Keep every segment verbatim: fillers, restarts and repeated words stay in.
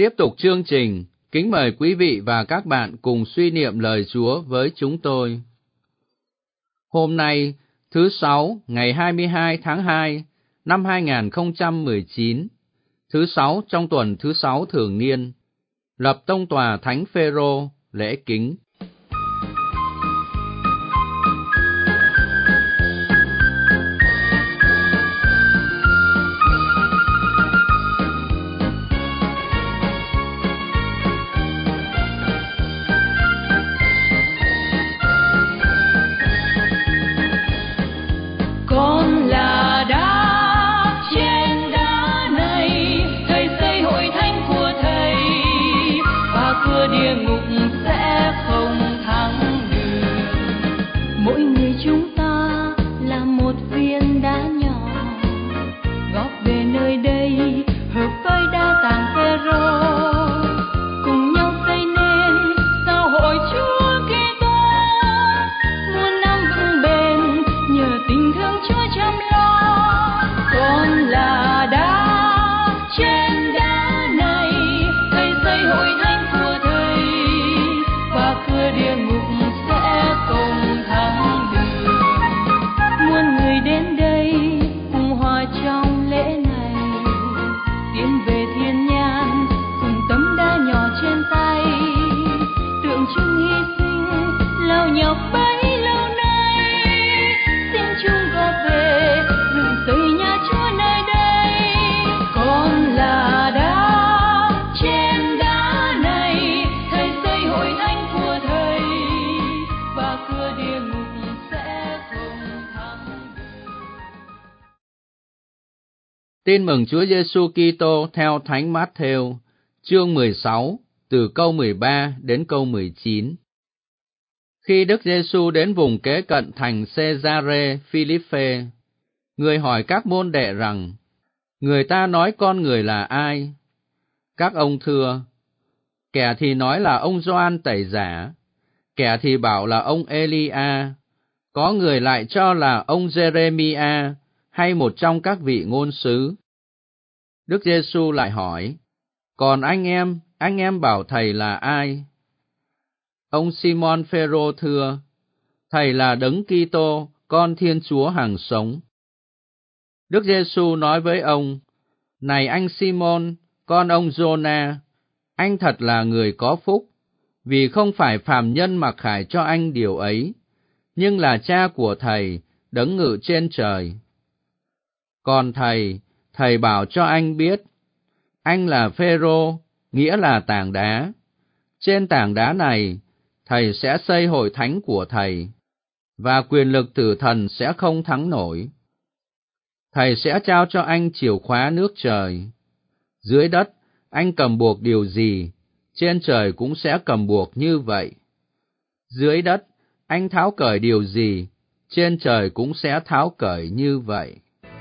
Tiếp tục chương trình, kính mời quý vị và các bạn cùng suy niệm lời Chúa với chúng tôi. Hôm nay, thứ Sáu, ngày hai mươi hai tháng hai, năm hai nghìn không trăm mười chín, thứ Sáu trong tuần thứ Sáu thường niên, lập tông tòa Thánh Phêrô, lễ kính. Tin mừng Chúa Giêsu Kitô theo Thánh Mát-thêu, chương mười sáu, từ câu mười ba đến câu mười chín. Khi Đức Giêsu đến vùng kế cận thành Cê-sa-rê Phi-líp-phê, người hỏi các môn đệ rằng: người ta nói con người là ai? Các ông thưa: kẻ thì nói là ông Gioan Tẩy Giả, kẻ thì bảo là ông Ê-li-a, có người lại cho là ông Giê-rê-mi-a hay một trong các vị ngôn sứ. Đức Giêsu lại hỏi: còn anh em, anh em bảo thầy là ai? Ông Si-môn Phêrô thưa: thầy là Đấng Kitô, con Thiên Chúa hằng sống. Đức Giêsu nói với ông: này anh Si-môn, con ông Giô-na, anh thật là người có phúc, vì không phải phàm nhân mặc khải cho anh điều ấy, nhưng là Cha của thầy, Đấng ngự trên trời. Còn thầy, thầy bảo cho anh biết, anh là Phêrô, nghĩa là tảng đá. Trên tảng đá này, thầy sẽ xây hội thánh của thầy, và quyền lực tử thần sẽ không thắng nổi. Thầy sẽ trao cho anh chìa khóa nước trời. Dưới đất, anh cầm buộc điều gì, trên trời cũng sẽ cầm buộc như vậy. Dưới đất, anh tháo cởi điều gì, trên trời cũng sẽ tháo cởi như vậy.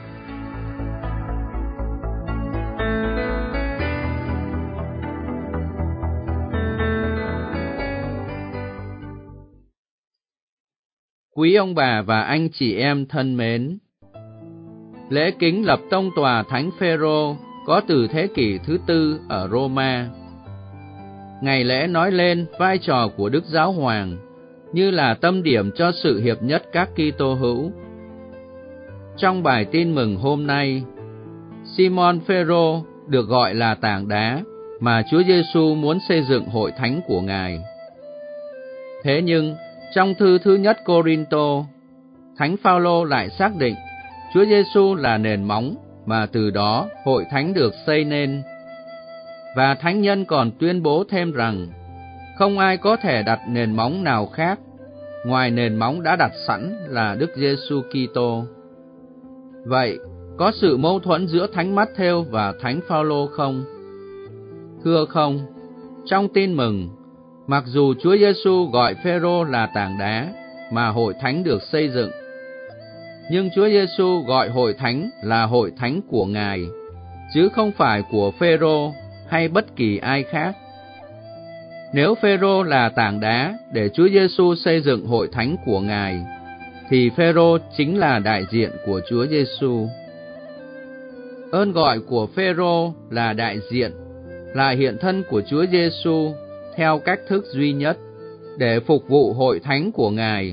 Quý ông bà và anh chị em thân mến, lễ kính lập tông tòa Thánh Phêrô có từ thế kỷ thứ tư ở Roma. Ngày lễ nói lên vai trò của Đức Giáo Hoàng như là tâm điểm cho sự hiệp nhất các Kitô hữu. Trong bài tin mừng hôm nay, Si-môn Phêrô được gọi là tảng đá mà Chúa Giêsu muốn xây dựng hội thánh của Ngài. Thế nhưng, trong thư thứ nhất Cô-rin-tô, Thánh Phao-lô lại xác định Chúa Giêsu là nền móng mà từ đó hội thánh được xây nên. Và thánh nhân còn tuyên bố thêm rằng không ai có thể đặt nền móng nào khác ngoài nền móng đã đặt sẵn là Đức Giêsu Kitô. Vậy, có sự mâu thuẫn giữa Thánh Mát-thêu và Thánh Phao-lô không? Thưa không, trong tin mừng, mặc dù Chúa Giêsu gọi Phêrô là tảng đá mà hội thánh được xây dựng, nhưng Chúa Giêsu gọi hội thánh là hội thánh của Ngài, chứ không phải của Phêrô hay bất kỳ ai khác. Nếu Phêrô là tảng đá để Chúa Giêsu xây dựng hội thánh của Ngài, thì Phêrô chính là đại diện của Chúa Giêsu. Ơn gọi của Phêrô là đại diện, là hiện thân của Chúa Giêsu theo cách thức duy nhất để phục vụ hội thánh của Ngài.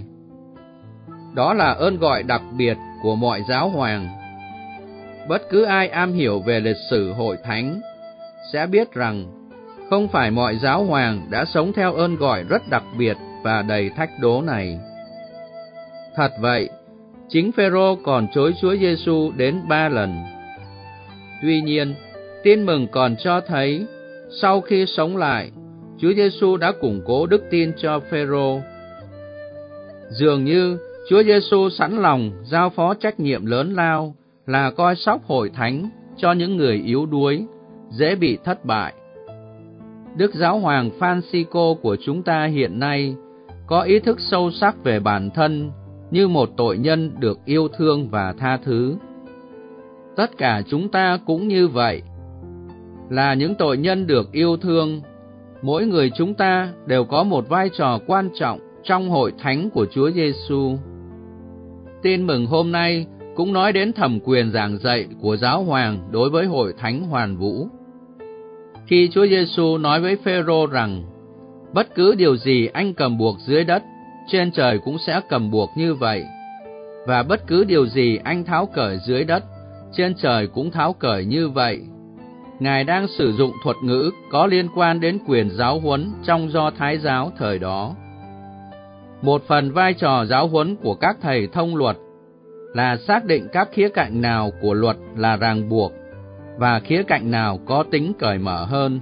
Đó là ơn gọi đặc biệt của mọi giáo hoàng. Bất cứ ai am hiểu về lịch sử hội thánh sẽ biết rằng không phải mọi giáo hoàng đã sống theo ơn gọi rất đặc biệt và đầy thách đố này. Thật vậy, chính Phêrô còn chối Chúa Giêsu đến ba lần. Tuy nhiên, Tin mừng còn cho thấy, sau khi sống lại, Chúa Giêsu đã củng cố đức tin cho Phêrô. Dường như Chúa Giêsu sẵn lòng giao phó trách nhiệm lớn lao là coi sóc hội thánh cho những người yếu đuối, dễ bị thất bại. Đức Giáo hoàng Francisco của chúng ta hiện nay có ý thức sâu sắc về bản thân như một tội nhân được yêu thương và tha thứ. Tất cả chúng ta cũng như vậy, là những tội nhân được yêu thương. Mỗi người chúng ta đều có một vai trò quan trọng trong hội thánh của Chúa Giêsu. Tin mừng hôm nay cũng nói đến thẩm quyền giảng dạy của giáo hoàng đối với hội thánh hoàn vũ. Khi Chúa Giêsu nói với Phêrô rằng, bất cứ điều gì anh cầm buộc dưới đất, trên trời cũng sẽ cầm buộc như vậy, và bất cứ điều gì anh tháo cởi dưới đất, trên trời cũng tháo cởi như vậy, Ngài đang sử dụng thuật ngữ có liên quan đến quyền giáo huấn trong Do Thái giáo thời đó. Một phần vai trò giáo huấn của các thầy thông luật là xác định các khía cạnh nào của luật là ràng buộc và khía cạnh nào có tính cởi mở hơn.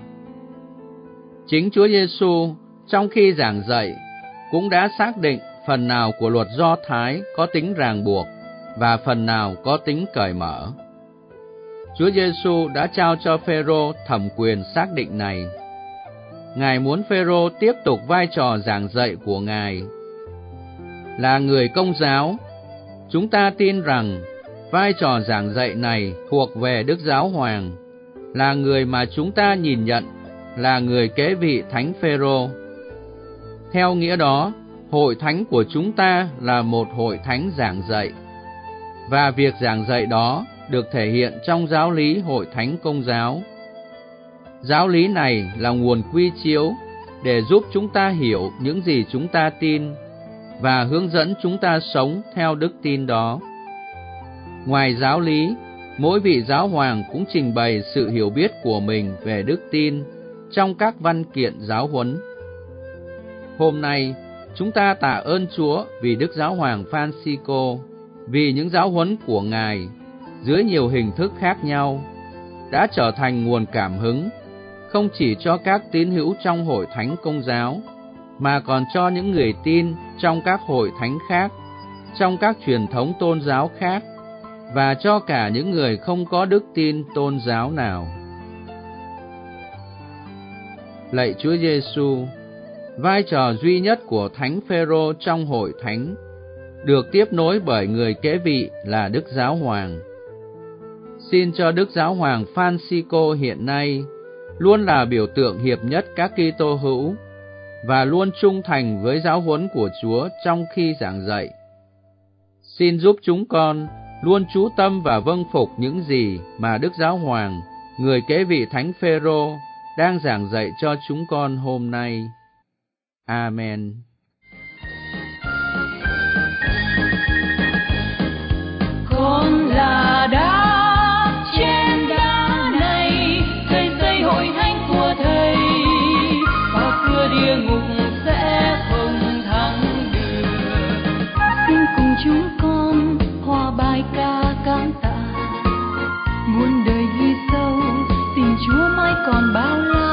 Chính Chúa Giêsu trong khi giảng dạy cũng đã xác định phần nào của luật Do Thái có tính ràng buộc và phần nào có tính cởi mở. Chúa Giêsu đã trao cho Phêrô thẩm quyền xác định này. Ngài muốn Phêrô tiếp tục vai trò giảng dạy của Ngài. Là người Công giáo, chúng ta tin rằng vai trò giảng dạy này thuộc về Đức Giáo hoàng, là người mà chúng ta nhìn nhận là người kế vị Thánh Phêrô. Theo nghĩa đó, hội thánh của chúng ta là một hội thánh giảng dạy, và việc giảng dạy đó được thể hiện trong giáo lý hội thánh Công giáo. Giáo lý này là nguồn quy chiếu để giúp chúng ta hiểu những gì chúng ta tin và hướng dẫn chúng ta sống theo đức tin đó. Ngoài giáo lý, mỗi vị giáo hoàng cũng trình bày sự hiểu biết của mình về đức tin trong các văn kiện giáo huấn. Hôm nay, chúng ta tạ ơn Chúa vì Đức Giáo hoàng Francisco, vì những giáo huấn của Ngài dưới nhiều hình thức khác nhau đã trở thành nguồn cảm hứng không chỉ cho các tín hữu trong hội thánh Công giáo, mà còn cho những người tin trong các hội thánh khác, trong các truyền thống tôn giáo khác, và cho cả những người không có đức tin tôn giáo nào. Lạy Chúa Giêsu, vai trò duy nhất của Thánh Phêrô trong hội thánh được tiếp nối bởi người kế vị là Đức Giáo hoàng. Xin cho Đức Giáo hoàng Francisco hiện nay luôn là biểu tượng hiệp nhất các Kitô hữu và luôn trung thành với giáo huấn của Chúa trong khi giảng dạy. Xin giúp chúng con luôn chú tâm và vâng phục những gì mà Đức Giáo hoàng, người kế vị Thánh Phêrô, đang giảng dạy cho chúng con hôm nay. Amen. Con là đá trên đá này, thầy xây hội thánh của thầy, và cửa địa ngục sẽ không thắng được. Xin cùng chúng con hòa bài ca cảm tạ, muôn đời ghi sâu tình Chúa mãi còn bao la.